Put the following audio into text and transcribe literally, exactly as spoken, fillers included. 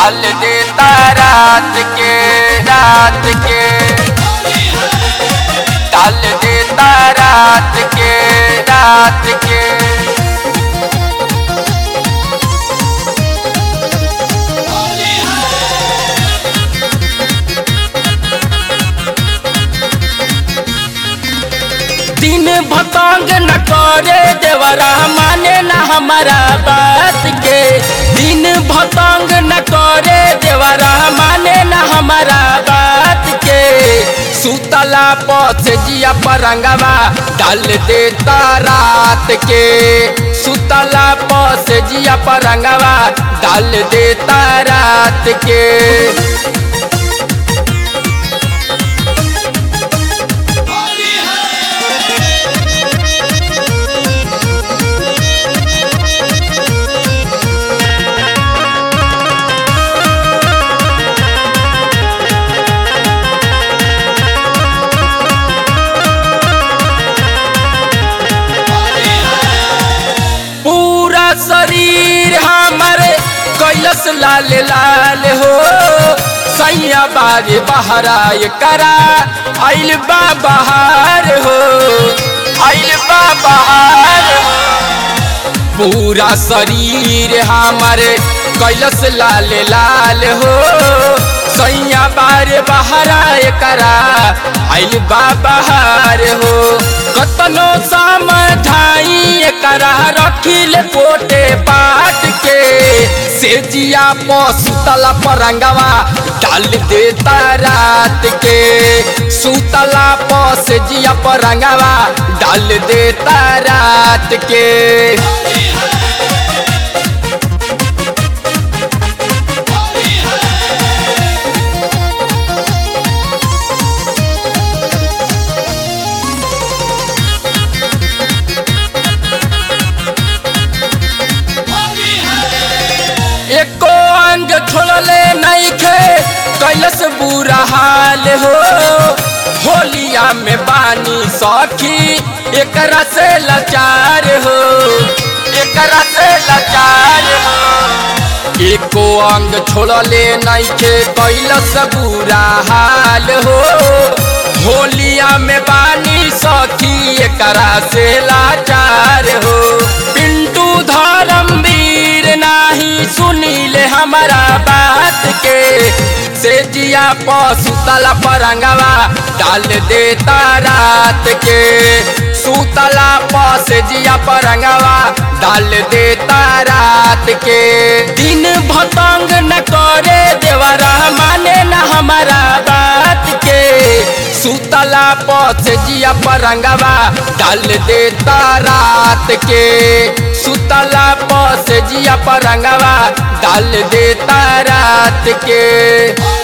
डाल देता रात के रात के डाल देता रात के रात के। दिन भतंग न करे देवरा माने न हमारा बात के। दिन भतंग न करे देवरा माने न हमारा बात के। सुतला पथ जिया परंगवा डाल देता रात के। सुतला पथ जिया परंगवा डाल देता रात के। शरीर हमारे कैलस लाल लाल हो सैया बारे बहराय करा आइल बा बहार हो आइल बा बहार हो। पूरा शरीर हमारे कैलस लाल लाल हो सैया बारे बहराय करा आइल बा बहार हो। कतनो समझाई करा रखिल पोटे पाट के। से जिया सुतला परंगवा डाल देता रात के। सुतला से जिया परंगवा डाल देता रात के। एको अंग छोड़ले नहीं खे कैलस बुरा हाल हो। होलिया में बानी सखी एकरा से लाचार हो एकरा से लाचार हो। एको अंग छोड़ले नहीं खे कैलस बुरा हाल हो। होलिया में बानी सखी एकरा से लाचार हो। पिंटू धर्मवीर नाही सुनीले हमारा बात के। से जिया सुतला परंगवा डाल देता रात के। सुतला से जिया परंगवा डाल देता रात के। दिन भतंग न करे देवरा माने न हमारा बात के। सुतला से जिया परंगवा डाल देता रात के। सुतला से जिया परंगवा डाल देता रात के।